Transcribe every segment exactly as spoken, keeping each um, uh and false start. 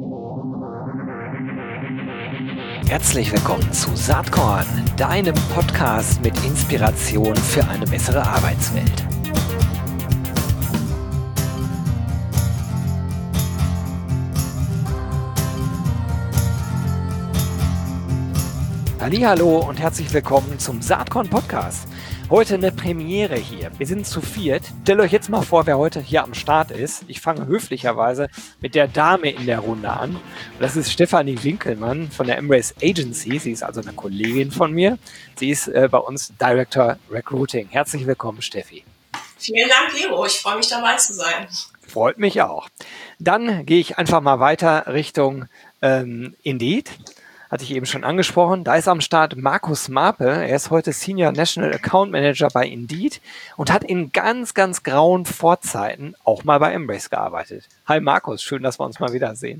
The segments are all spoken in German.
Herzlich willkommen zu Saatkorn, deinem Podcast mit Inspiration für eine bessere Arbeitswelt. Hallihallo und herzlich willkommen zum Saatkorn Podcast. Heute eine Premiere hier. Wir sind zu viert. Stellt euch jetzt mal vor, wer heute hier am Start ist. Ich fange höflicherweise mit der Dame in der Runde an. Und das ist Stefanie Winkelmann von der Embrace Agency. Sie ist also eine Kollegin von mir. Sie ist äh, bei uns Director Recruiting. Herzlich willkommen, Steffi. Vielen Dank, Gero. Ich freue mich, dabei zu sein. Freut mich auch. Dann gehe ich einfach mal weiter Richtung ähm, Indeed. Hatte ich eben schon angesprochen. Da ist am Start Markus Marpe. Er ist heute Senior National Account Manager bei Indeed und hat in ganz, ganz grauen Vorzeiten auch mal bei Embrace gearbeitet. Hi Markus, schön, dass wir uns mal wiedersehen.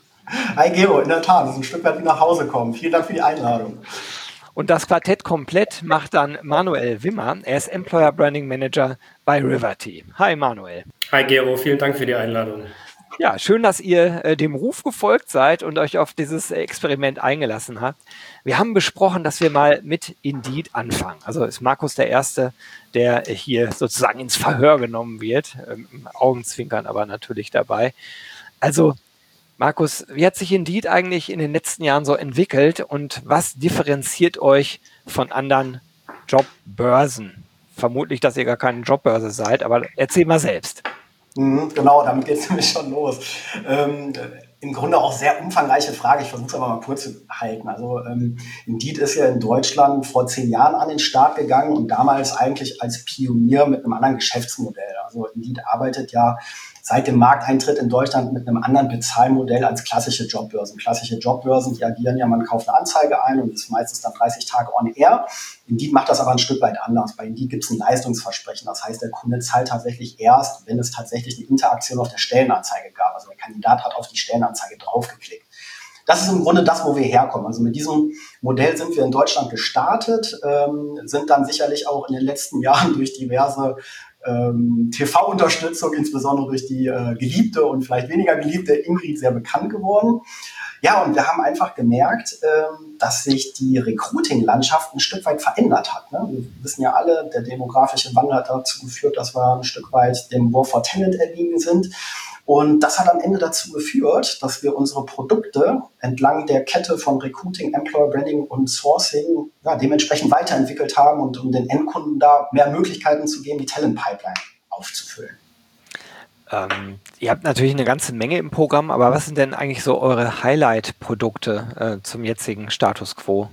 Hi Gero, in der Tat, es ist ein Stück weit wie nach Hause kommen. Vielen Dank für die Einladung. Und das Quartett komplett macht dann Manuel Wimmer. Er ist Employer Branding Manager bei Riverty. Hi Manuel. Hi Gero, vielen Dank für die Einladung. Ja, schön, dass ihr äh, dem Ruf gefolgt seid und euch auf dieses Experiment eingelassen habt. Wir haben besprochen, dass wir mal mit Indeed anfangen. Also ist Markus der Erste, der hier sozusagen ins Verhör genommen wird. Ähm, Augenzwinkern aber natürlich dabei. Also Markus, wie hat sich Indeed eigentlich in den letzten Jahren so entwickelt und was differenziert euch von anderen Jobbörsen? Vermutlich, dass ihr gar keine Jobbörse seid, aber erzähl mal selbst. Mhm, genau, damit geht es nämlich schon los. Ähm, Im Grunde auch sehr umfangreiche Frage. Ich versuche es aber mal kurz zu halten. Also ähm, Indeed ist ja in Deutschland vor zehn Jahren an den Start gegangen und damals eigentlich als Pionier mit einem anderen Geschäftsmodell. Also Indeed arbeitet ja seit dem Markteintritt in Deutschland mit einem anderen Bezahlmodell als klassische Jobbörsen. Klassische Jobbörsen, die agieren ja, man kauft eine Anzeige ein und ist meistens dann dreißig Tage on air. Indeed macht das aber ein Stück weit anders. Bei Indeed gibt es ein Leistungsversprechen. Das heißt, der Kunde zahlt tatsächlich erst, wenn es tatsächlich eine Interaktion auf der Stellenanzeige gab. Also der Kandidat hat auf die Stellenanzeige draufgeklickt. Das ist im Grunde das, wo wir herkommen. Also mit diesem Modell sind wir in Deutschland gestartet, ähm, sind dann sicherlich auch in den letzten Jahren durch diverse ähm, T V-Unterstützung, insbesondere durch die äh, geliebte und vielleicht weniger geliebte Ingrid, sehr bekannt geworden. Ja, und wir haben einfach gemerkt, ähm, dass sich die Recruiting-Landschaft ein Stück weit verändert hat. Ne? Wir wissen ja alle, der demografische Wandel hat dazu geführt, dass wir ein Stück weit dem War for Talent erliegen sind. Und das hat am Ende dazu geführt, dass wir unsere Produkte entlang der Kette von Recruiting, Employer Branding und Sourcing ja, dementsprechend weiterentwickelt haben und um den Endkunden da mehr Möglichkeiten zu geben, die Talent Pipeline aufzufüllen. Ähm, ihr habt natürlich eine ganze Menge im Programm, aber was sind denn eigentlich so eure Highlight-Produkte äh, zum jetzigen Status quo?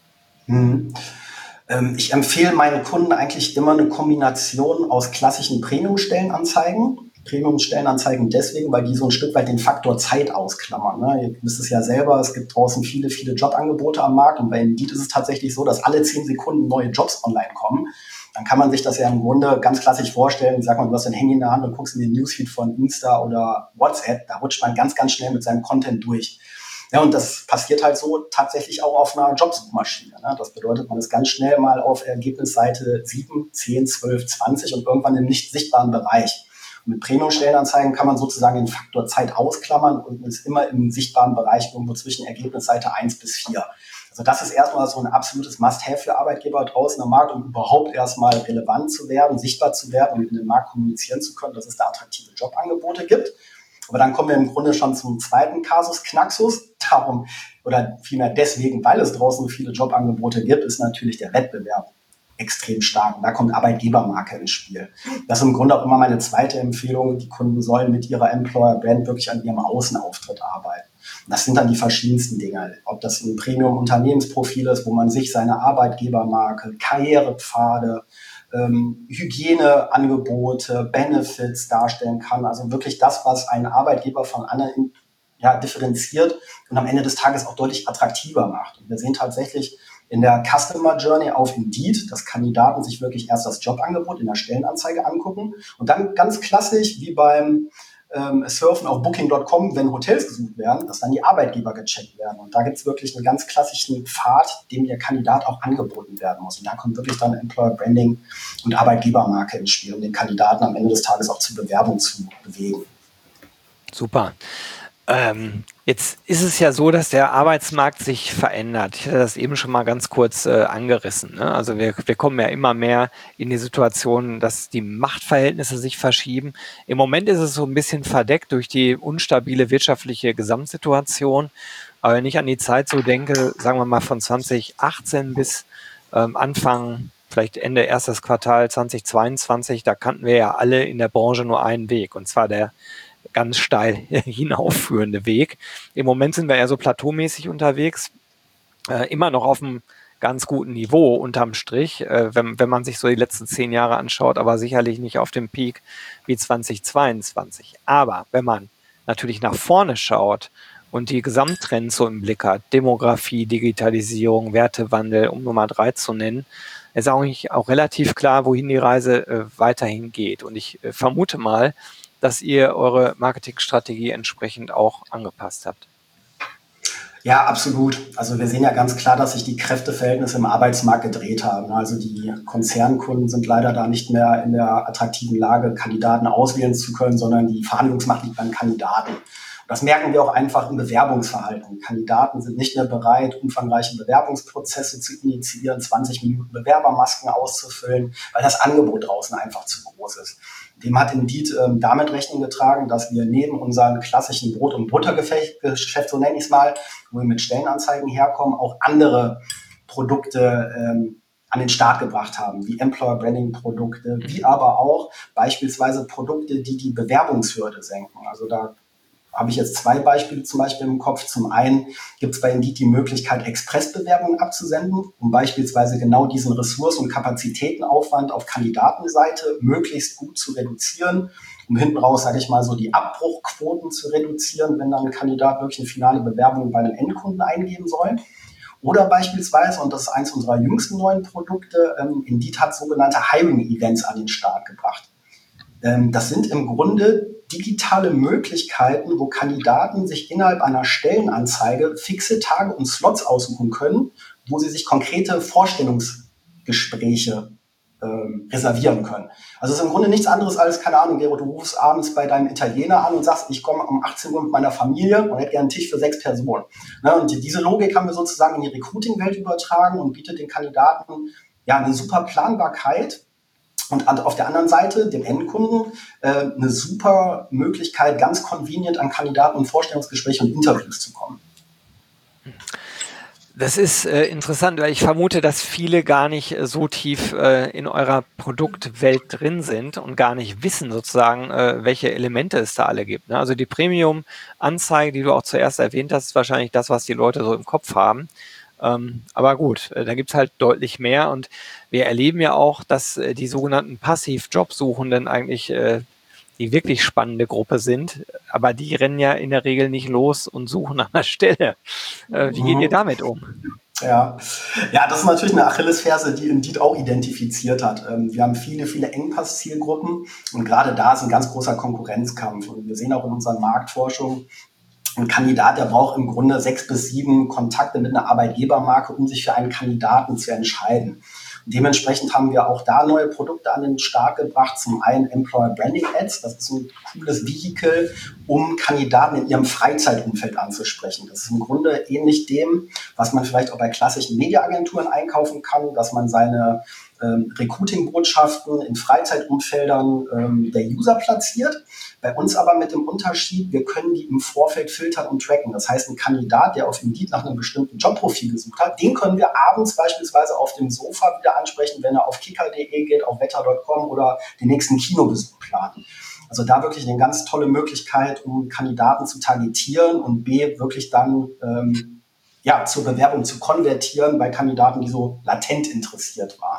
Hm. Ähm, ich empfehle meinen Kunden eigentlich immer eine Kombination aus klassischen Premium-Stellenanzeigen. Premium-Stellenanzeigen deswegen, weil die so ein Stück weit den Faktor Zeit ausklammern. Ne? Ihr wisst es ja selber, es gibt draußen viele, viele Jobangebote am Markt und bei Indeed ist es tatsächlich so, dass alle zehn Sekunden neue Jobs online kommen. Dann kann man sich das ja im Grunde ganz klassisch vorstellen. Sag mal, du hast dein Handy in der Hand und guckst in den Newsfeed von Insta oder WhatsApp. Da rutscht man ganz, ganz schnell mit seinem Content durch. Ja, und das passiert halt so tatsächlich auch auf einer Jobsuchmaschine. Ne? Das bedeutet, man ist ganz schnell mal auf Ergebnisseite sieben, zehn, zwölf, zwanzig und irgendwann im nicht sichtbaren Bereich. Und mit Premium-Stellenanzeigen kann man sozusagen den Faktor Zeit ausklammern und ist immer im sichtbaren Bereich irgendwo zwischen Ergebnisseite eins bis vier. Also das ist erstmal so ein absolutes Must-Have für Arbeitgeber draußen am Markt, um überhaupt erstmal relevant zu werden, sichtbar zu werden und in den Markt kommunizieren zu können, dass es da attraktive Jobangebote gibt. Aber dann kommen wir im Grunde schon zum zweiten Kasus Knaxus. Darum, oder vielmehr deswegen, weil es draußen so viele Jobangebote gibt, ist natürlich der Wettbewerb extrem stark. Und da kommt Arbeitgebermarke ins Spiel. Das ist im Grunde auch immer meine zweite Empfehlung. Die Kunden sollen mit ihrer Employer-Brand wirklich an ihrem Außenauftritt arbeiten. Und das sind dann die verschiedensten Dinge. Ob das ein Premium-Unternehmensprofil ist, wo man sich seine Arbeitgebermarke, Karrierepfade, ähm, Hygieneangebote, Benefits darstellen kann. Also wirklich das, was einen Arbeitgeber von anderen ja, differenziert und am Ende des Tages auch deutlich attraktiver macht. Und wir sehen tatsächlich in der Customer Journey auf Indeed, dass Kandidaten sich wirklich erst das Jobangebot in der Stellenanzeige angucken und dann ganz klassisch wie beim ähm, Surfen auf Booking Punkt com, wenn Hotels gesucht werden, dass dann die Arbeitgeber gecheckt werden. Und da gibt es wirklich einen ganz klassischen Pfad, dem der Kandidat auch angeboten werden muss. Und da kommt wirklich dann Employer Branding und Arbeitgebermarke ins Spiel, um den Kandidaten am Ende des Tages auch zur Bewerbung zu bewegen. Super. Ähm, jetzt ist es ja so, dass der Arbeitsmarkt sich verändert. Ich hatte das eben schon mal ganz kurz äh, angerissen. Ne? Also wir, wir kommen ja immer mehr in die Situation, dass die Machtverhältnisse sich verschieben. Im Moment ist es so ein bisschen verdeckt durch die unstabile wirtschaftliche Gesamtsituation. Aber wenn ich an die Zeit so denke, sagen wir mal von zwanzig achtzehn bis ähm, Anfang, vielleicht Ende erstes Quartal zwanzig zweiundzwanzig, da kannten wir ja alle in der Branche nur einen Weg, und zwar der ganz steil hinaufführende Weg. Im Moment sind wir eher so plateaumäßig unterwegs, äh, immer noch auf einem ganz guten Niveau unterm Strich, äh, wenn, wenn man sich so die letzten zehn Jahre anschaut, aber sicherlich nicht auf dem Peak wie zwanzig zweiundzwanzig. Aber wenn man natürlich nach vorne schaut und die Gesamttrends so im Blick hat, Demografie, Digitalisierung, Wertewandel, um Nummer drei zu nennen, ist eigentlich auch relativ klar, wohin die Reise äh, weiterhin geht. Und ich äh, vermute mal, dass ihr eure Marketingstrategie entsprechend auch angepasst habt. Ja, absolut. Also wir sehen ja ganz klar, dass sich die Kräfteverhältnisse im Arbeitsmarkt gedreht haben. Also die Konzernkunden sind leider da nicht mehr in der attraktiven Lage, Kandidaten auswählen zu können, sondern die Verhandlungsmacht liegt beim Kandidaten. Und das merken wir auch einfach im Bewerbungsverhalten. Kandidaten sind nicht mehr bereit, umfangreiche Bewerbungsprozesse zu initiieren, zwanzig Minuten Bewerbermasken auszufüllen, weil das Angebot draußen einfach zu groß ist. Dem hat Indeed ähm, damit Rechnung getragen, dass wir neben unseren klassischen Brot- und Buttergeschäft, so nenne ich es mal, wo wir mit Stellenanzeigen herkommen, auch andere Produkte ähm, an den Start gebracht haben, wie Employer Branding Produkte, wie aber auch beispielsweise Produkte, die die Bewerbungshürde senken. Also da habe ich jetzt zwei Beispiele zum Beispiel im Kopf. Zum einen gibt es bei Indeed die Möglichkeit, Expressbewerbungen abzusenden, um beispielsweise genau diesen Ressourcen- und Kapazitätenaufwand auf Kandidatenseite möglichst gut zu reduzieren, um hinten raus, sage ich mal, so die Abbruchquoten zu reduzieren, wenn dann ein Kandidat wirklich eine finale Bewerbung bei einem Endkunden eingeben soll. Oder beispielsweise, und das ist eins unserer jüngsten neuen Produkte, ähm, Indeed hat sogenannte Hiring-Events an den Start gebracht. Ähm, das sind im Grunde digitale Möglichkeiten, wo Kandidaten sich innerhalb einer Stellenanzeige fixe Tage und Slots aussuchen können, wo sie sich konkrete Vorstellungsgespräche ähm, reservieren können. Also es ist im Grunde nichts anderes als, keine Ahnung, Gero, du rufst abends bei deinem Italiener an und sagst, ich komme um achtzehn Uhr mit meiner Familie und hätte gerne einen Tisch für sechs Personen. Ne? Und diese Logik haben wir sozusagen in die Recruiting-Welt übertragen und bietet den Kandidaten ja eine super Planbarkeit. Und auf der anderen Seite, dem Endkunden, äh, eine super Möglichkeit, ganz convenient an Kandidaten und Vorstellungsgespräche und Interviews zu kommen. Das ist äh, interessant, weil ich vermute, dass viele gar nicht äh, so tief äh, in eurer Produktwelt drin sind und gar nicht wissen sozusagen, äh, welche Elemente es da alle gibt. Ne? Also die Premium-Anzeige, die du auch zuerst erwähnt hast, ist wahrscheinlich das, was die Leute so im Kopf haben. Ähm, aber gut, äh, da gibt's halt deutlich mehr, und wir erleben ja auch, dass äh, die sogenannten Passiv-Jobsuchenden eigentlich äh, die wirklich spannende Gruppe sind, aber die rennen ja in der Regel nicht los und suchen nach einer Stelle. Äh, wie geht ihr damit um? Ja. ja, das ist natürlich eine Achillesferse, die Indeed auch identifiziert hat. Ähm, wir haben viele, viele Engpass-Zielgruppen und gerade da ist ein ganz großer Konkurrenzkampf. Und wir sehen auch in unseren Marktforschungen, ein Kandidat, der braucht im Grunde sechs bis sieben Kontakte mit einer Arbeitgebermarke, um sich für einen Kandidaten zu entscheiden. Und dementsprechend haben wir auch da neue Produkte an den Start gebracht. Zum einen Employer Branding Ads. Das ist ein cooles Vehikel, um Kandidaten in ihrem Freizeitumfeld anzusprechen. Das ist im Grunde ähnlich dem, was man vielleicht auch bei klassischen Mediaagenturen einkaufen kann, dass man seine ähm, Recruiting-Botschaften in Freizeitumfeldern ähm, der User platziert. Bei uns aber mit dem Unterschied, wir können die im Vorfeld filtern und tracken. Das heißt, ein Kandidat, der auf Indeed nach einem bestimmten Jobprofil gesucht hat, den können wir abends beispielsweise auf dem Sofa wieder ansprechen, wenn er auf kicker punkt de geht, auf wetter punkt com oder den nächsten Kinobesuch planen. Also da wirklich eine ganz tolle Möglichkeit, um Kandidaten zu targetieren und B, wirklich dann ähm, ja, zur Bewerbung zu konvertieren bei Kandidaten, die so latent interessiert waren.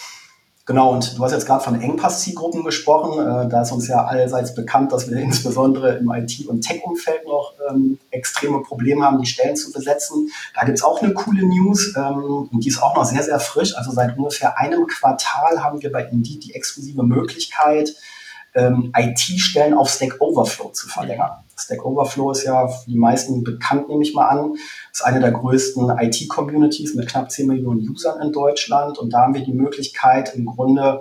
Genau, und du hast jetzt gerade von Engpass-Zielgruppen gesprochen. Äh, da ist uns ja allseits bekannt, dass wir insbesondere im I T- und Tech-Umfeld noch ähm, extreme Probleme haben, die Stellen zu besetzen. Da gibt's auch eine coole News, ähm, und die ist auch noch sehr, sehr frisch. Also seit ungefähr einem Quartal haben wir bei Indeed die exklusive Möglichkeit, ähm, I T-Stellen auf Stack Overflow zu verlängern. Stack Overflow ist ja für die meisten bekannt, nehme ich mal an. Das ist eine der größten I T-Communities mit knapp zehn Millionen Usern in Deutschland. Und da haben wir die Möglichkeit, im Grunde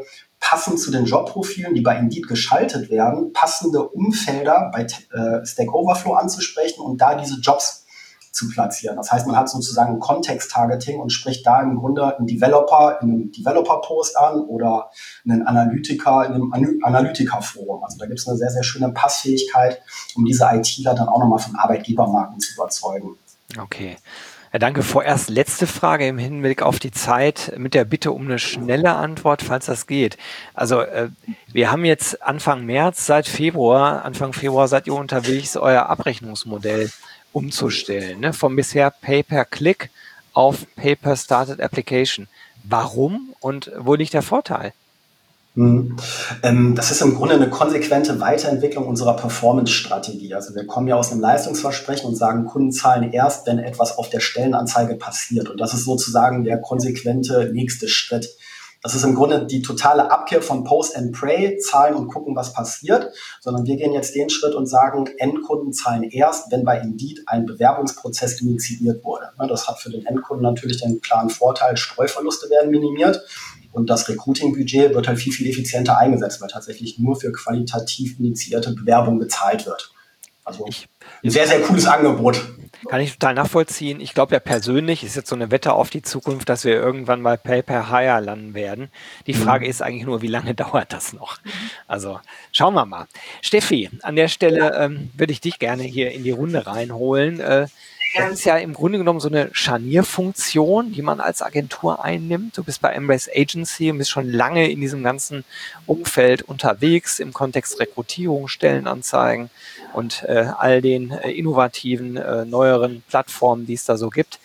passend zu den Jobprofilen, die bei Indeed geschaltet werden, passende Umfelder bei äh, Stack Overflow anzusprechen und da diese Jobs zu platzieren. Das heißt, man hat sozusagen ein Kontext-Targeting und spricht da im Grunde einen Developer in einem Developer-Post an oder einen Analytiker in einem Ana- Analytiker-Forum. Also da gibt es eine sehr, sehr schöne Passfähigkeit, um diese ITler dann auch nochmal von Arbeitgebermarken zu überzeugen. Okay. Ja, danke. Vorerst letzte Frage im Hinblick auf die Zeit mit der Bitte um eine schnelle Antwort, falls das geht. Also äh, wir haben jetzt Anfang März, seit Februar, Anfang Februar seid ihr unterwegs, euer Abrechnungsmodell umzustellen, ne? Vom bisher Pay-per-Click auf Pay-per-Started Application. Warum und wo liegt der Vorteil? Hm. Ähm, das ist im Grunde eine konsequente Weiterentwicklung unserer Performance-Strategie. Also wir kommen ja aus einem Leistungsversprechen und sagen, Kunden zahlen erst, wenn etwas auf der Stellenanzeige passiert. Und das ist sozusagen der konsequente nächste Schritt. Das ist im Grunde die totale Abkehr von Post and Pray, zahlen und gucken, was passiert, sondern wir gehen jetzt den Schritt und sagen, Endkunden zahlen erst, wenn bei Indeed ein Bewerbungsprozess initiiert wurde. Das hat für den Endkunden natürlich den klaren Vorteil, Streuverluste werden minimiert und das Recruiting-Budget wird halt viel, viel effizienter eingesetzt, weil tatsächlich nur für qualitativ initiierte Bewerbung bezahlt wird. Also ein sehr, sehr cooles Angebot. Kann ich total nachvollziehen. Ich glaube ja persönlich, ist jetzt so eine Wette auf die Zukunft, dass wir irgendwann mal Pay-per-Hire landen werden. Die Frage ist eigentlich nur, wie lange dauert das noch? Also schauen wir mal. Steffi, an der Stelle ähm, würde ich dich gerne hier in die Runde reinholen. Äh, das ist ja im Grunde genommen so eine Scharnierfunktion, die man als Agentur einnimmt. Du bist bei Embrace Agency und bist schon lange in diesem ganzen Umfeld unterwegs, im Kontext Rekrutierung, Stellenanzeigen und äh, all den äh, innovativen, äh, neueren Plattformen, die es da so gibt.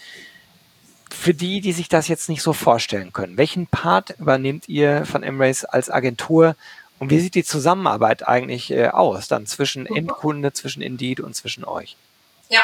Für die, die sich das jetzt nicht so vorstellen können, welchen Part übernehmt ihr von Embrace als Agentur und wie sieht die Zusammenarbeit eigentlich äh, aus, dann zwischen Endkunde, zwischen Indeed und zwischen euch? Ja,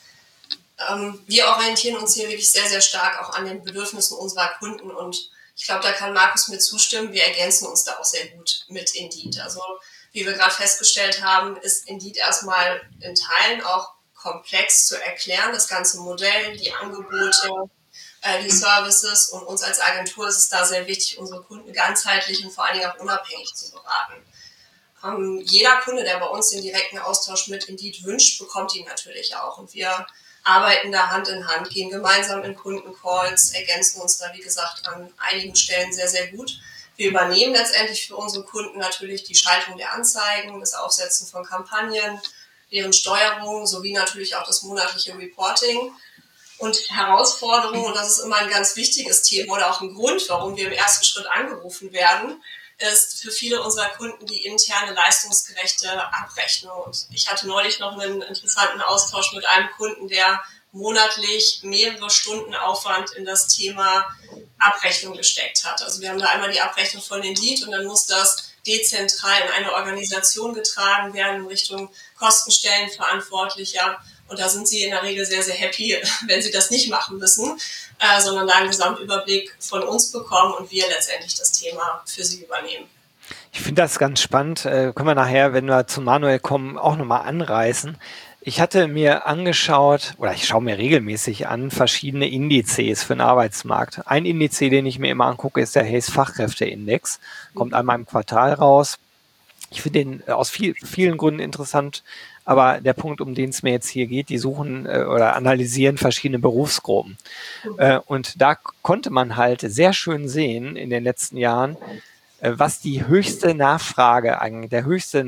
ähm, wir orientieren uns hier wirklich sehr, sehr stark auch an den Bedürfnissen unserer Kunden und ich glaube, da kann Markus mir zustimmen, wir ergänzen uns da auch sehr gut mit Indeed. Also wie wir gerade festgestellt haben, ist Indeed erstmal in Teilen auch komplex zu erklären, das ganze Modell, die Angebote, äh, die Services und uns als Agentur ist es da sehr wichtig, unsere Kunden ganzheitlich und vor allen Dingen auch unabhängig zu beraten. Ähm, jeder Kunde, der bei uns den direkten Austausch mit Indeed wünscht, bekommt ihn natürlich auch und wir arbeiten da Hand in Hand, gehen gemeinsam in Kundencalls, ergänzen uns da, wie gesagt, an einigen Stellen sehr, sehr gut. Wir übernehmen letztendlich für unsere Kunden natürlich die Schaltung der Anzeigen, das Aufsetzen von Kampagnen, deren Steuerung sowie natürlich auch das monatliche Reporting. Und Herausforderungen, und das ist immer ein ganz wichtiges Thema oder auch ein Grund, warum wir im ersten Schritt angerufen werden, ist für viele unserer Kunden die interne leistungsgerechte Abrechnung. Und ich hatte neulich noch einen interessanten Austausch mit einem Kunden, der monatlich mehrere Stunden Aufwand in das Thema Abrechnung gesteckt hat. Also wir haben da einmal die Abrechnung von Indeed und dann muss das dezentral in eine Organisation getragen werden in Richtung Kostenstellenverantwortlicher. Und da sind sie in der Regel sehr, sehr happy, wenn sie das nicht machen müssen, äh, sondern da einen Gesamtüberblick von uns bekommen und wir letztendlich das Thema für sie übernehmen. Ich finde das ganz spannend. Äh, können wir nachher, wenn wir zu Manuel kommen, auch nochmal anreißen. Ich hatte mir angeschaut, oder ich schaue mir regelmäßig an, verschiedene Indizes für den Arbeitsmarkt. Ein Indiz, den ich mir immer angucke, ist der Hays Fachkräfteindex. Kommt einmal im Quartal raus. Ich finde den aus viel, vielen Gründen interessant, aber der Punkt, um den es mir jetzt hier geht, die suchen äh, oder analysieren verschiedene Berufsgruppen. Äh, und da konnte man halt sehr schön sehen in den letzten Jahren, äh, was die höchste Nachfrage, eigentlich der höchste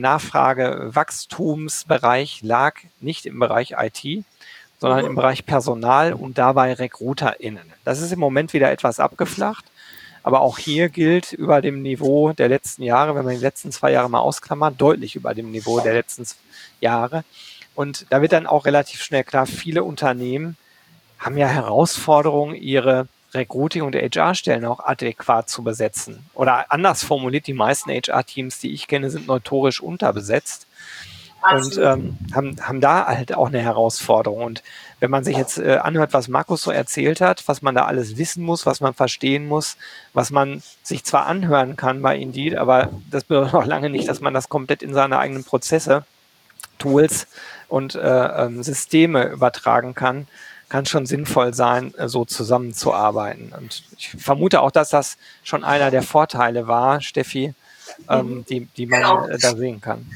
Nachfragewachstumsbereich lag, nicht im Bereich I T, sondern im Bereich Personal und dabei RekruterInnen. Das ist im Moment wieder etwas abgeflacht. Aber auch hier gilt über dem Niveau der letzten Jahre, wenn man die letzten zwei Jahre mal ausklammert, deutlich über dem Niveau der letzten Jahre. Und da wird dann auch relativ schnell klar, viele Unternehmen haben ja Herausforderungen, ihre Recruiting- und H R-Stellen auch adäquat zu besetzen. Oder anders formuliert, die meisten H R-Teams, die ich kenne, sind notorisch unterbesetzt. Und ähm, haben, haben da halt auch eine Herausforderung. Und wenn man sich jetzt äh, anhört, was Markus so erzählt hat, was man da alles wissen muss, was man verstehen muss, was man sich zwar anhören kann bei Indeed, aber das bedeutet noch lange nicht, dass man das komplett in seine eigenen Prozesse, Tools und äh, ähm, Systeme übertragen kann, kann schon sinnvoll sein, äh, so zusammenzuarbeiten. Und ich vermute auch, dass das schon einer der Vorteile war, Steffi, ähm, die, die man Genau. äh, da sehen kann.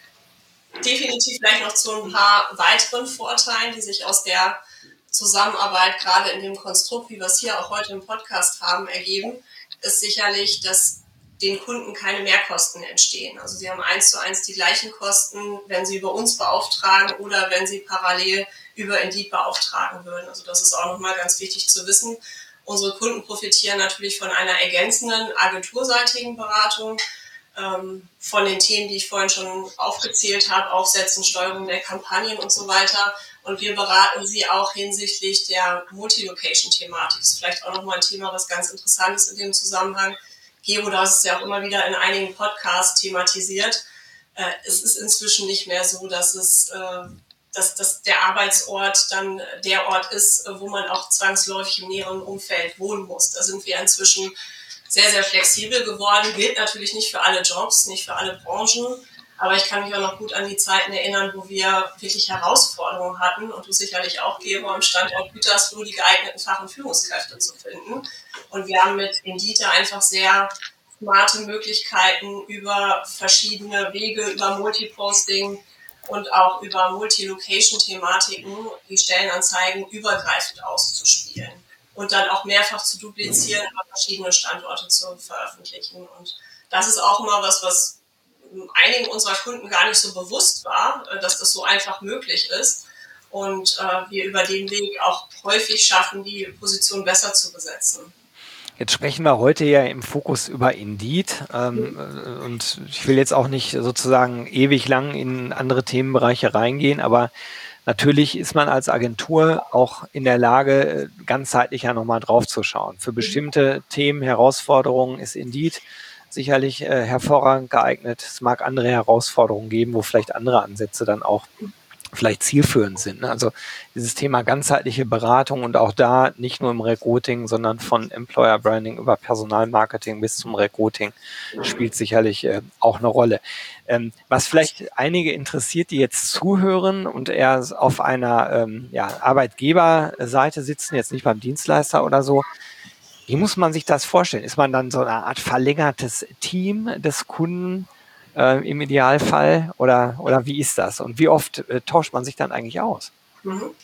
Definitiv vielleicht noch zu ein paar weiteren Vorteilen, die sich aus der Zusammenarbeit gerade in dem Konstrukt, wie wir es hier auch heute im Podcast haben, ergeben, ist sicherlich, dass den Kunden keine Mehrkosten entstehen. Also sie haben eins zu eins die gleichen Kosten, wenn sie über uns beauftragen oder wenn sie parallel über Indeed beauftragen würden. Also das ist auch nochmal ganz wichtig zu wissen. Unsere Kunden profitieren natürlich von einer ergänzenden agenturseitigen Beratung, ähm, von den Themen, die ich vorhin schon aufgezählt habe, Aufsetzen, Steuerung der Kampagnen und so weiter. Und wir beraten sie auch hinsichtlich der Multi-Location-Thematik. Das ist vielleicht auch nochmal ein Thema, was ganz interessant ist in dem Zusammenhang. Gero, du hast es ja auch immer wieder in einigen Podcasts thematisiert. Äh, es ist inzwischen nicht mehr so, dass es, äh, dass, dass der Arbeitsort dann der Ort ist, wo man auch zwangsläufig im näheren Umfeld wohnen muss. Da sind wir inzwischen sehr, sehr flexibel geworden. Gilt natürlich nicht für alle Jobs, nicht für alle Branchen. Aber ich kann mich auch noch gut an die Zeiten erinnern, wo wir wirklich Herausforderungen hatten und du sicherlich auch, Gero, am Standort Gütersloh die geeigneten Fach- und Führungskräfte zu finden. Und wir haben mit Indeed einfach sehr smarte Möglichkeiten über verschiedene Wege, über Multiposting und auch über Multi-Location-Thematiken die Stellenanzeigen übergreifend auszuspielen und dann auch mehrfach zu duplizieren, aber verschiedene Standorte zu veröffentlichen. Und das ist auch immer was, was einigen unserer Kunden gar nicht so bewusst war, dass das so einfach möglich ist und äh, wir über den Weg auch häufig schaffen, die Position besser zu besetzen. Jetzt sprechen wir heute ja im Fokus über Indeed ähm, mhm. und ich will jetzt auch nicht sozusagen ewig lang in andere Themenbereiche reingehen, aber natürlich ist man als Agentur auch in der Lage, ganzheitlich ja nochmal drauf zu schauen. Für bestimmte Themen, Herausforderungen ist Indeed sicherlich äh, hervorragend geeignet. Es mag andere Herausforderungen geben, wo vielleicht andere Ansätze dann auch vielleicht zielführend sind. Ne? Also dieses Thema ganzheitliche Beratung und auch da nicht nur im Recruiting, sondern von Employer Branding über Personalmarketing bis zum Recruiting spielt sicherlich äh, auch eine Rolle. Ähm, was vielleicht einige interessiert, die jetzt zuhören und eher auf einer ähm, ja, Arbeitgeberseite sitzen, jetzt nicht beim Dienstleister oder so, wie muss man sich das vorstellen? Ist man dann so eine Art verlängertes Team des Kunden äh, im Idealfall oder, oder wie ist das? Und wie oft äh, tauscht man sich dann eigentlich aus? Mhm.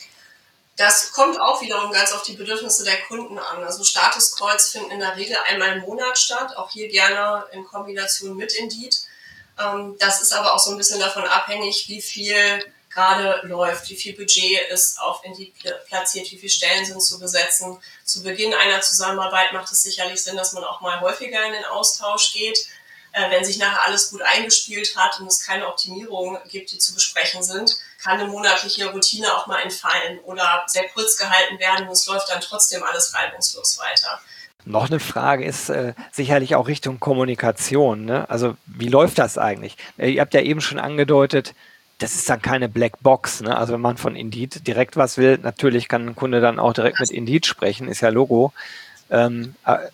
Das kommt auch wiederum ganz auf die Bedürfnisse der Kunden an. Also Status-Calls finden in der Regel einmal im Monat statt, auch hier gerne in Kombination mit Indeed. Ähm, das ist aber auch so ein bisschen davon abhängig, wie viel gerade läuft, wie viel Budget ist auf Indeed platziert, wie viele Stellen sind zu besetzen. Zu Beginn einer Zusammenarbeit macht es sicherlich Sinn, dass man auch mal häufiger in den Austausch geht. Äh, wenn sich nachher alles gut eingespielt hat und es keine Optimierungen gibt, die zu besprechen sind, kann eine monatliche Routine auch mal entfallen oder sehr kurz gehalten werden und es läuft dann trotzdem alles reibungslos weiter. Noch eine Frage ist äh, sicherlich auch Richtung Kommunikation. Ne? Also wie läuft das eigentlich? Äh, ihr habt ja eben schon angedeutet, das ist dann keine Blackbox. Ne? Also wenn man von Indeed direkt was will, natürlich kann ein Kunde dann auch direkt mit Indeed sprechen, ist ja Logo. Ähm,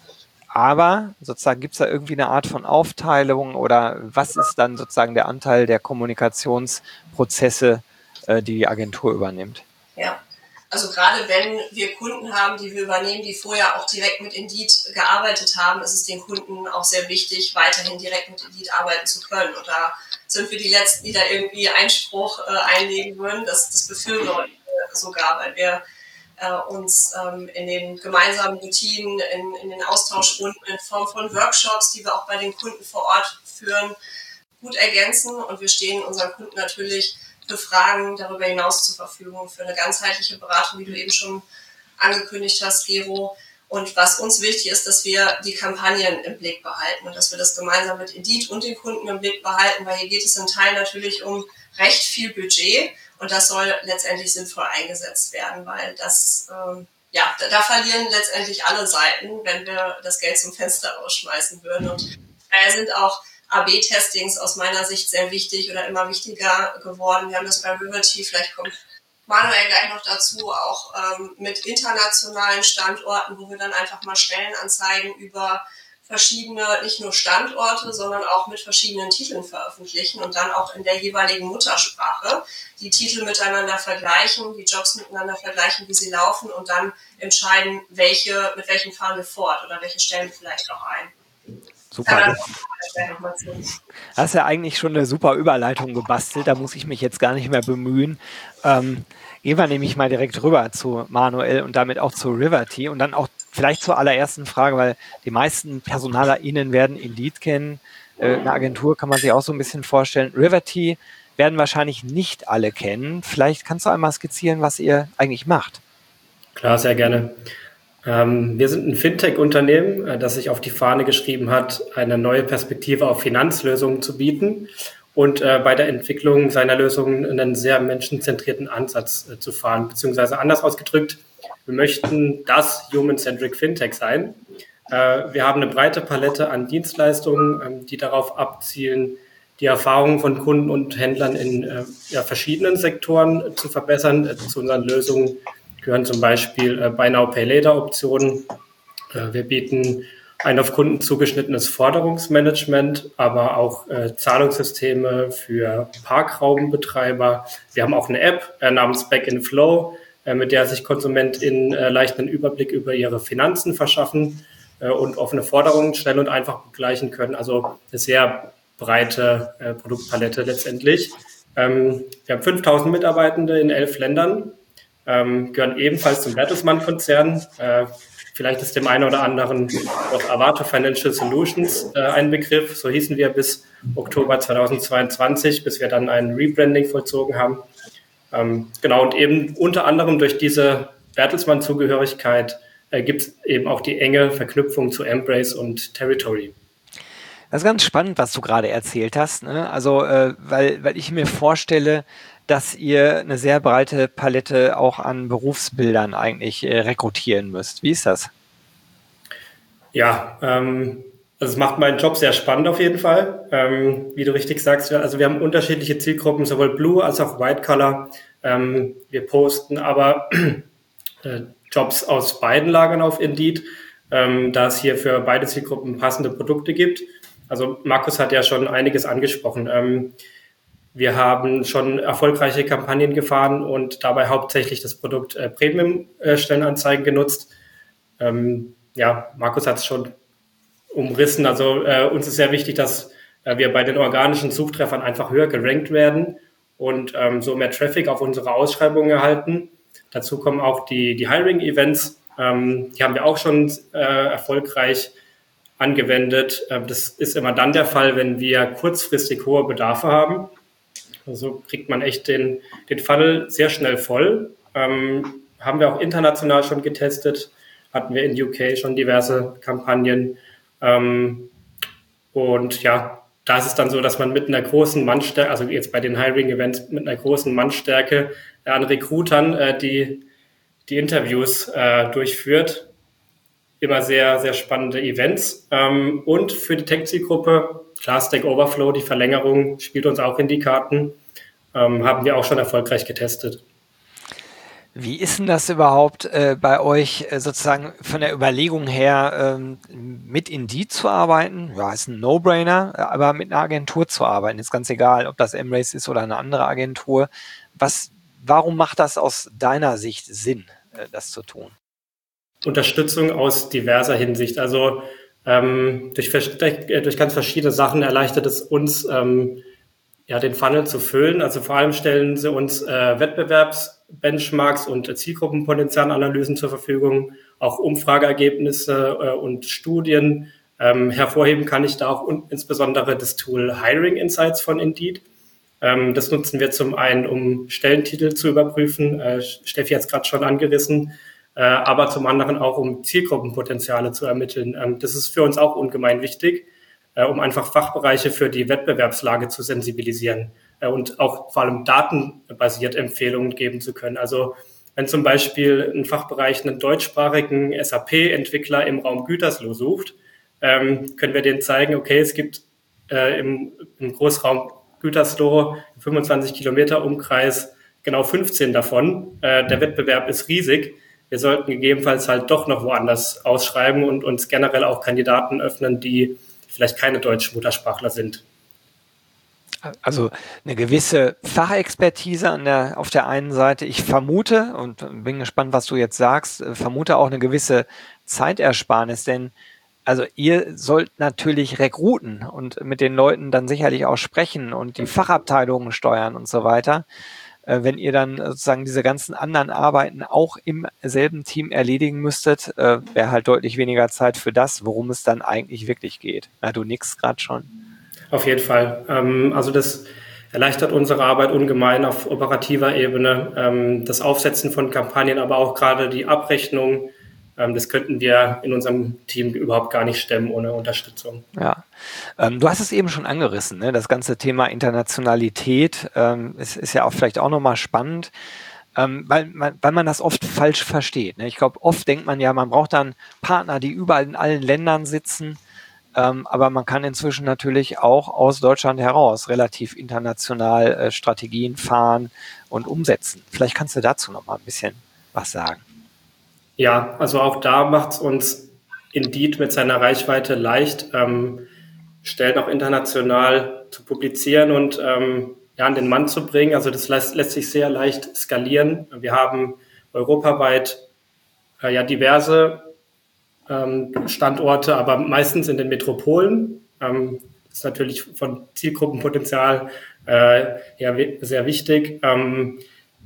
aber sozusagen gibt es da irgendwie eine Art von Aufteilung oder was ist dann sozusagen der Anteil der Kommunikationsprozesse, äh, die die Agentur übernimmt? Ja. Also gerade wenn wir Kunden haben, die wir übernehmen, die vorher auch direkt mit Indeed gearbeitet haben, ist es den Kunden auch sehr wichtig, weiterhin direkt mit Indeed arbeiten zu können. Und da sind wir die Letzten, die da irgendwie Einspruch äh, einlegen würden. Das, das befürworten wir sogar, weil wir äh, uns ähm, in den gemeinsamen Routinen, in, in den Austauschrunden in Form von Workshops, die wir auch bei den Kunden vor Ort führen, gut ergänzen. Und wir stehen unseren Kunden natürlich für Fragen darüber hinaus zur Verfügung, für eine ganzheitliche Beratung, wie du eben schon angekündigt hast, Gero. Und was uns wichtig ist, dass wir die Kampagnen im Blick behalten und dass wir das gemeinsam mit Indeed und den Kunden im Blick behalten, weil hier geht es in Teilen natürlich um recht viel Budget und das soll letztendlich sinnvoll eingesetzt werden, weil das, ähm, ja, da, da verlieren letztendlich alle Seiten, wenn wir das Geld zum Fenster rausschmeißen würden. Und daher sind auch A B Testings aus meiner Sicht sehr wichtig oder immer wichtiger geworden. Wir haben das bei Riverty, vielleicht kommt Manuel gleich noch dazu, auch ähm, mit internationalen Standorten, wo wir dann einfach mal Stellenanzeigen über verschiedene, nicht nur Standorte, sondern auch mit verschiedenen Titeln veröffentlichen und dann auch in der jeweiligen Muttersprache die Titel miteinander vergleichen, die Jobs miteinander vergleichen, wie sie laufen und dann entscheiden, welche, mit welchen fahren wir fort oder welche stellen wir vielleicht auch ein. super. Da Das hast ja eigentlich schon eine super Überleitung gebastelt, da muss ich mich jetzt gar nicht mehr bemühen. Ähm, gehen wir nämlich mal direkt rüber zu Manuel und damit auch zu Riverty und dann auch vielleicht zur allerersten Frage, weil die meisten PersonalerInnen werden Indeed kennen. Äh, eine Agentur kann man sich auch so ein bisschen vorstellen. Riverty werden wahrscheinlich nicht alle kennen. Vielleicht kannst du einmal skizzieren, was ihr eigentlich macht. Klar, sehr gerne. Ähm, wir sind ein Fintech-Unternehmen, äh, das sich auf die Fahne geschrieben hat, eine neue Perspektive auf Finanzlösungen zu bieten und äh, bei der Entwicklung seiner Lösungen einen sehr menschenzentrierten Ansatz äh, zu fahren, beziehungsweise anders ausgedrückt, wir möchten das Human-Centric Fintech sein. Äh, wir haben eine breite Palette an Dienstleistungen, ähm, die darauf abzielen, die Erfahrungen von Kunden und Händlern in äh, ja, verschiedenen Sektoren zu verbessern. Äh, zu unseren Lösungen gehören zum Beispiel äh, Buy Now Pay Later Optionen. Äh, wir bieten ein auf Kunden zugeschnittenes Forderungsmanagement, aber auch äh, Zahlungssysteme für Parkraumbetreiber. Wir haben auch eine App äh, namens Back in Flow, äh, mit der sich KonsumentInnen äh, leicht einen Überblick über ihre Finanzen verschaffen äh, und offene Forderungen schnell und einfach begleichen können. Also eine sehr breite äh, Produktpalette letztendlich. Ähm, wir haben fünftausend Mitarbeitende in elf Ländern, ähm, gehören ebenfalls zum Bertelsmann-Konzern. Äh, vielleicht ist dem einen oder anderen auch Avato Financial Solutions äh, ein Begriff. So hießen wir bis Oktober zweitausendzweiundzwanzig, bis wir dann ein Rebranding vollzogen haben. Ähm, genau, und eben unter anderem durch diese Bertelsmann-Zugehörigkeit äh, gibt es eben auch die enge Verknüpfung zu Embrace und Territory. Das ist ganz spannend, was du gerade erzählt hast, ne? Also, äh, weil, weil ich mir vorstelle, dass ihr eine sehr breite Palette auch an Berufsbildern eigentlich äh, rekrutieren müsst. Wie ist das? Ja, ähm, also es macht meinen Job sehr spannend auf jeden Fall. Ähm, wie du richtig sagst, also wir haben unterschiedliche Zielgruppen, sowohl Blue als auch White Collar. Ähm, wir posten aber äh, Jobs aus beiden Lagern auf Indeed, ähm, da es hier für beide Zielgruppen passende Produkte gibt. Also Markus hat ja schon einiges angesprochen. Ähm, wir haben schon erfolgreiche Kampagnen gefahren und dabei hauptsächlich das Produkt äh, Premium-Stellenanzeigen genutzt. Ähm, ja, Markus hat es schon umrissen. Also äh, uns ist sehr wichtig, dass äh, wir bei den organischen Suchtreffern einfach höher gerankt werden und ähm, so mehr Traffic auf unsere Ausschreibungen erhalten. Dazu kommen auch die, die Hiring-Events. Ähm, die haben wir auch schon äh, erfolgreich angewendet. Das ist immer dann der Fall, wenn wir kurzfristig hohe Bedarfe haben. Also kriegt man echt den, den Funnel sehr schnell voll. Ähm, haben wir auch international schon getestet, hatten wir in U K schon diverse Kampagnen. Ähm, und ja, da ist es dann so, dass man mit einer großen Mannstärke, also jetzt bei den Hiring-Events mit einer großen Mannstärke äh, an Recruitern äh, die, die Interviews äh, durchführt. Immer sehr, sehr spannende Events. Ähm, und für die Tech-Zielgruppe, klar, Stack Overflow, die Verlängerung spielt uns auch in die Karten. Ähm, haben wir auch schon erfolgreich getestet. Wie ist denn das überhaupt äh, bei euch äh, sozusagen von der Überlegung her, ähm, mit Indeed zu arbeiten? Ja, ist ein No-Brainer, aber mit einer Agentur zu arbeiten, ist ganz egal, ob das Embrace ist oder eine andere Agentur. Was, warum macht das aus deiner Sicht Sinn, äh, das zu tun? Unterstützung aus diverser Hinsicht. Also ähm, durch, durch ganz verschiedene Sachen erleichtert es uns, ähm, ja, den Funnel zu füllen. Also vor allem stellen sie uns äh, Wettbewerbsbenchmarks und äh, Zielgruppenpotenzialanalysen zur Verfügung, auch Umfrageergebnisse äh, und Studien. Ähm, hervorheben kann ich da auch und insbesondere das Tool Hiring Insights von Indeed. Ähm, das nutzen wir zum einen, um Stellentitel zu überprüfen. Äh, Steffi hat es gerade schon angerissen. Aber zum anderen auch, um Zielgruppenpotenziale zu ermitteln. Das ist für uns auch ungemein wichtig, um einfach Fachbereiche für die Wettbewerbslage zu sensibilisieren und auch vor allem datenbasiert Empfehlungen geben zu können. Also wenn zum Beispiel ein Fachbereich einen deutschsprachigen S A P-Entwickler im Raum Gütersloh sucht, können wir denen zeigen, okay, es gibt im, im Großraum Gütersloh fünfundzwanzig Kilometer Umkreis genau fünfzehn davon. Der Wettbewerb ist riesig. Wir sollten gegebenenfalls halt doch noch woanders ausschreiben und uns generell auch Kandidaten öffnen, die vielleicht keine Deutsch-Muttersprachler sind. Also eine gewisse Fachexpertise an der, auf der einen Seite. Ich vermute, und bin gespannt, was du jetzt sagst, vermute auch eine gewisse Zeitersparnis, denn Also ihr sollt natürlich rekruten und mit den Leuten dann sicherlich auch sprechen und die Fachabteilungen steuern und so weiter. Wenn ihr dann sozusagen diese ganzen anderen Arbeiten auch im selben Team erledigen müsstet, äh, wäre halt deutlich weniger Zeit für das, worum es dann eigentlich wirklich geht. Na, du nix gerade schon. Auf jeden Fall. Ähm, also das erleichtert unsere Arbeit ungemein auf operativer Ebene. Ähm, das Aufsetzen von Kampagnen, aber auch gerade die Abrechnung, ähm, das könnten wir in unserem Team überhaupt gar nicht stemmen ohne Unterstützung. Ja, ähm, du hast es eben schon angerissen, ne? Das ganze Thema Internationalität ähm, ist, ist ja auch vielleicht auch nochmal spannend, ähm, weil, man, weil man das oft falsch versteht. Ne? Ich glaube, oft denkt man ja, man braucht dann Partner, die überall in allen Ländern sitzen, ähm, aber man kann inzwischen natürlich auch aus Deutschland heraus relativ international äh, Strategien fahren und umsetzen. Vielleicht kannst du dazu nochmal ein bisschen was sagen. Ja, also auch da macht es uns Indeed mit seiner Reichweite leicht, ähm, Stellen auch international zu publizieren und ähm, ja, an den Mann zu bringen. Also das lässt, lässt sich sehr leicht skalieren. Wir haben europaweit äh, ja diverse ähm, Standorte, aber meistens in den Metropolen. Ähm, das ist natürlich von Zielgruppenpotenzial äh, ja, sehr wichtig. Ähm,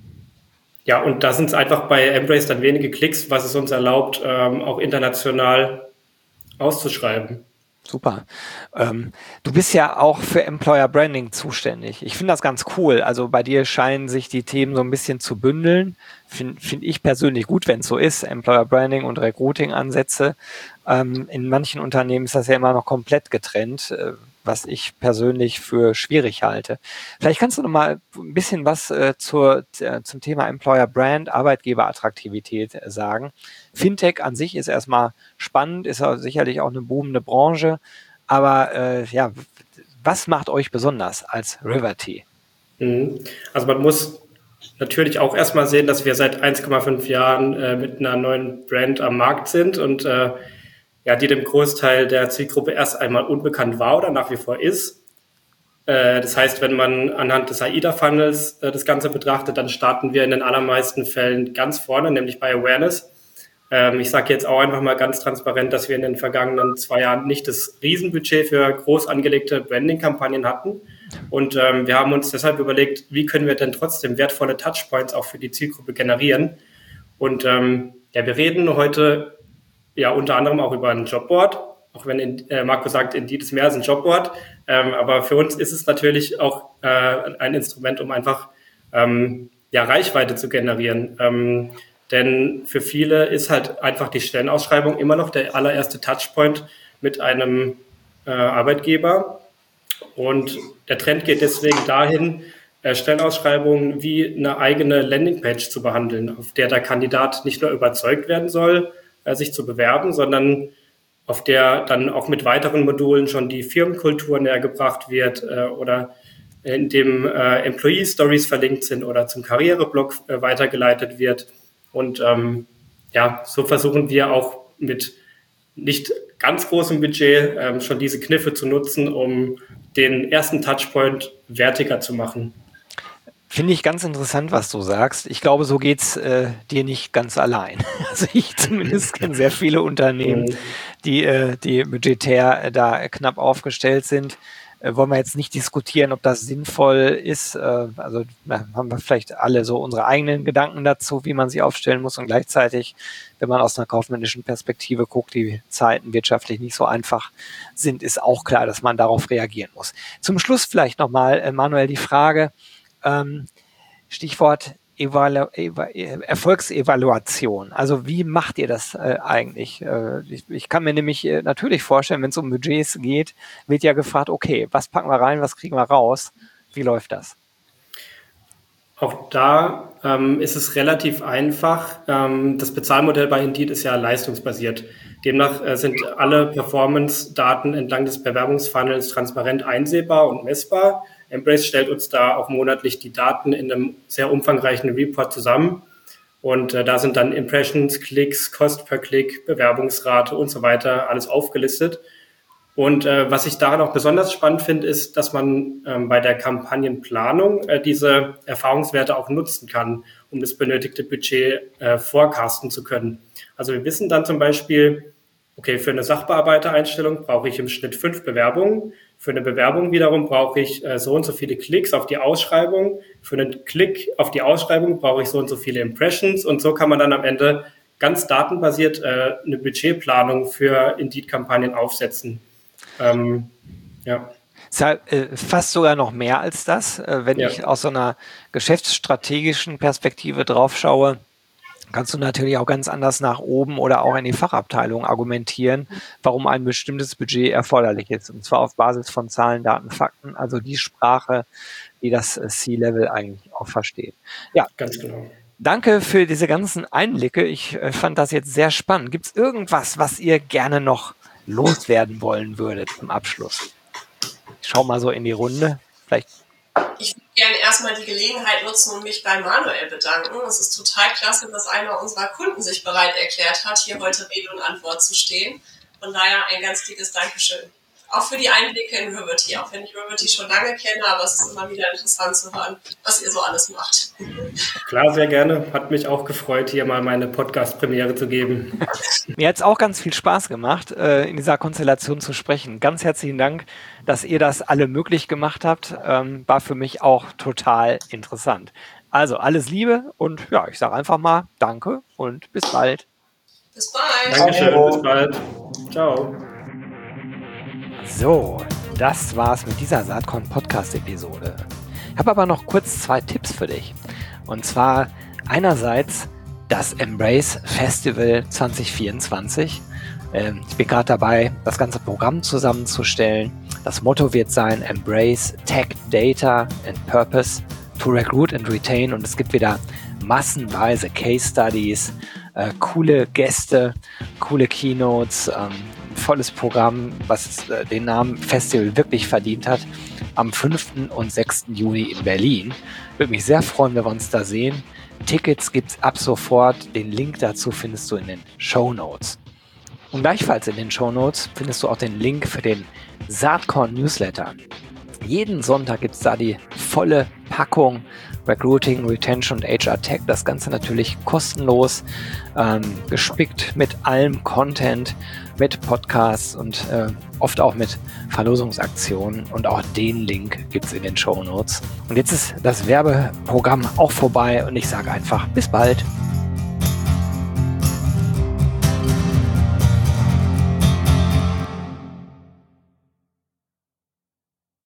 Ja, und da sind es einfach bei Embrace dann wenige Klicks, was es uns erlaubt, ähm, auch international auszuschreiben. Super. Ähm, du bist ja auch für Employer Branding zuständig. Ich finde das ganz cool. Also bei dir scheinen sich die Themen so ein bisschen zu bündeln. Finde find ich persönlich gut, wenn es so ist. Employer Branding und Recruiting-Ansätze. Ähm, in manchen Unternehmen ist das ja immer noch komplett getrennt, äh, was ich persönlich für schwierig halte. Vielleicht kannst du noch mal ein bisschen was äh, zur, äh, zum Thema Employer Brand, Arbeitgeberattraktivität äh, sagen. Fintech an sich ist erstmal spannend, ist auch sicherlich auch eine boomende Branche. Aber äh, ja, was macht euch besonders als Riverty? Mhm. Also man muss natürlich auch erstmal sehen, dass wir seit eins Komma fünf Jahren äh, mit einer neuen Brand am Markt sind und äh, ja, die dem Großteil der Zielgruppe erst einmal unbekannt war oder nach wie vor ist. Äh, das heißt, wenn man anhand des AIDA-Funnels äh, das Ganze betrachtet, dann starten wir in den allermeisten Fällen ganz vorne, nämlich bei Awareness. Ähm, ich sage jetzt auch einfach mal ganz transparent, dass wir in den vergangenen zwei Jahren nicht das Riesenbudget für groß angelegte Branding-Kampagnen hatten. Und ähm, wir haben uns deshalb überlegt, wie können wir denn trotzdem wertvolle Touchpoints auch für die Zielgruppe generieren. Und ähm, ja, wir reden heute ja unter anderem auch über ein Jobboard, auch wenn in, äh, Marco sagt, Indeed ist mehr als ein Jobboard. Ähm, aber für uns ist es natürlich auch äh, ein Instrument, um einfach ähm, ja, Reichweite zu generieren. Ähm, denn für viele ist halt einfach die Stellenausschreibung immer noch der allererste Touchpoint mit einem äh, Arbeitgeber. Und der Trend geht deswegen dahin, äh, Stellenausschreibungen wie eine eigene Landingpage zu behandeln, auf der der Kandidat nicht nur überzeugt werden soll, äh, sich zu bewerben, sondern auf der dann auch mit weiteren Modulen schon die Firmenkultur nähergebracht wird äh, oder in dem äh, Employee Stories verlinkt sind oder zum Karriereblog äh, weitergeleitet wird. Und ähm, ja, so versuchen wir auch mit nicht ganz großem Budget ähm, schon diese Kniffe zu nutzen, um den ersten Touchpoint wertiger zu machen. Finde ich ganz interessant, was du sagst. Ich glaube, so geht's äh, dir nicht ganz allein. Also ich zumindest kenne sehr viele Unternehmen, Mhm. die, äh, die budgetär äh, da knapp aufgestellt sind. Äh, wollen wir jetzt nicht diskutieren, ob das sinnvoll ist. Äh, also na, haben wir vielleicht alle so unsere eigenen Gedanken dazu, wie man sie aufstellen muss. Und gleichzeitig, wenn man aus einer kaufmännischen Perspektive guckt, die Zeiten wirtschaftlich nicht so einfach sind, ist auch klar, dass man darauf reagieren muss. Zum Schluss vielleicht nochmal, äh, Manuel, die Frage, ähm, Stichwort Evalu Eva Erfolgsevaluation. Also wie macht ihr das äh, eigentlich? Äh, ich, ich kann mir nämlich äh, natürlich vorstellen, wenn es um Budgets geht, wird ja gefragt, okay, was packen wir rein, was kriegen wir raus? Wie läuft das? Auch da ähm, ist es relativ einfach. Ähm, das Bezahlmodell bei Indeed ist ja leistungsbasiert. Demnach äh, sind alle Performance-Daten entlang des Bewerbungsfunnels transparent einsehbar und messbar. Embrace stellt uns da auch monatlich die Daten in einem sehr umfangreichen Report zusammen. Und äh, da sind dann Impressions, Klicks, Cost per Klick, Bewerbungsrate und so weiter alles aufgelistet. Und äh, was ich daran auch besonders spannend finde, ist, dass man ähm, bei der Kampagnenplanung äh, diese Erfahrungswerte auch nutzen kann, um das benötigte Budget äh, forecasten zu können. Also wir wissen dann zum Beispiel, okay, für eine Sachbearbeitereinstellung brauche ich im Schnitt fünf Bewerbungen. Für eine Bewerbung wiederum brauche ich äh, so und so viele Klicks auf die Ausschreibung. Für einen Klick auf die Ausschreibung brauche ich so und so viele Impressions. Und so kann man dann am Ende ganz datenbasiert äh, eine Budgetplanung für Indeed-Kampagnen aufsetzen. Ähm, ja. Ist ja äh, fast sogar noch mehr als das. Äh, wenn Ja. ich aus so einer geschäftsstrategischen Perspektive drauf schaue, kannst du natürlich auch ganz anders nach oben oder auch in die Fachabteilung argumentieren, warum ein bestimmtes Budget erforderlich ist. Und zwar auf Basis von Zahlen, Daten, Fakten, also die Sprache, die das äh, C-Level eigentlich auch versteht. Ja, Ganz genau. danke für diese ganzen Einblicke. Ich äh, fand das jetzt sehr spannend. Gibt es irgendwas, was ihr gerne noch loswerden wollen würdet zum Abschluss? Ich schau mal so in die Runde. Vielleicht. Ich würde gerne erstmal die Gelegenheit nutzen und mich bei Manuel bedanken. Es ist total klasse, dass einer unserer Kunden sich bereit erklärt hat, hier heute Rede und Antwort zu stehen. Von daher ein ganz dickes Dankeschön. Auch für die Einblicke in Riverty, auch wenn ich Riverty schon lange kenne, aber es ist immer wieder interessant zu hören, was ihr so alles macht. Klar, sehr gerne. Hat mich auch gefreut, hier mal meine Podcast-Premiere zu geben. Mir hat es auch ganz viel Spaß gemacht, äh, in dieser Konstellation zu sprechen. Ganz herzlichen Dank, dass ihr das alle möglich gemacht habt. Ähm, war für mich auch total interessant. Also alles Liebe und ja, ich sage einfach mal Danke und bis bald. Bis bald. Dankeschön, Ciao. bis bald. Ciao. So, das war's mit dieser Saatkorn-Podcast-Episode. Ich habe aber noch kurz zwei Tipps für dich. Und zwar einerseits das Embrace Festival zwanzig vierundzwanzig. Ähm, ich bin gerade dabei, das ganze Programm zusammenzustellen. Das Motto wird sein Embrace Tech, Data and Purpose to Recruit and Retain. Und es gibt wieder massenweise Case Studies, äh, coole Gäste, coole Keynotes, ähm, volles Programm, was äh, den Namen Festival wirklich verdient hat, am fünften und sechsten Juni in Berlin. Würde mich sehr freuen, wenn wir uns da sehen. Tickets gibt's ab sofort. Den Link dazu findest du in den Shownotes. Und gleichfalls in den Shownotes findest du auch den Link für den Saatkorn Newsletter. Jeden Sonntag gibt's da die volle Packung Recruiting, Retention und H R Tech. Das Ganze natürlich kostenlos, ähm, gespickt mit allem Content, mit Podcasts und äh, oft auch mit Verlosungsaktionen. Und auch den Link gibt's in den Shownotes. Und jetzt ist das Werbeprogramm auch vorbei und ich sage einfach bis bald.